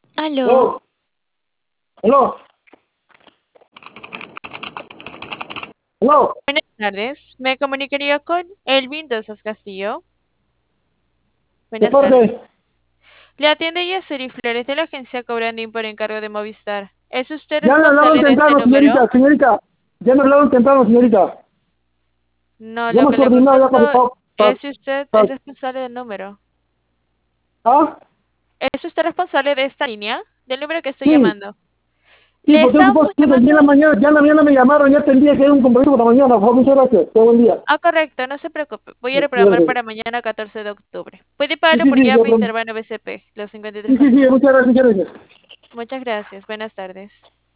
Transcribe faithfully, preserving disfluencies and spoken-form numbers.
Aló, Aló, aló, aló, buenas tardes. Me comunicaría con Elvin Dosas Castillo. de Buenas tardes. parte, Le atiende Yasuri Flores de la agencia Cobrandín por encargo de Movistar. ¿Es usted ya me hablaron responsable de este temprano, número? señorita, señorita, ya me hablaron temprano, señorita, No, ya lo hemos que le coordinado ya para, pregunto para, para, es si usted es para- responsable del número. ¿ah? ¿Es usted responsable de esta línea? Del número que estoy Sí, llamando. sí, Le porque eso estamos fue que en la llamando. mañana, ya en la mañana me llamaron, ya entendía que era un compromiso para mañana, por favor, muchas gracias, todo buen día. Ah, correcto, no se preocupe. Voy a Sí, reprogramar gracias. para mañana catorce de octubre. Puede Sí, pagarlo sí, por sí, yo, llave y prom- intervano B C P, los cincuenta y tres sí, sí, sí, conceptos. muchas gracias, muchas gracias. Muchas gracias. Buenas tardes.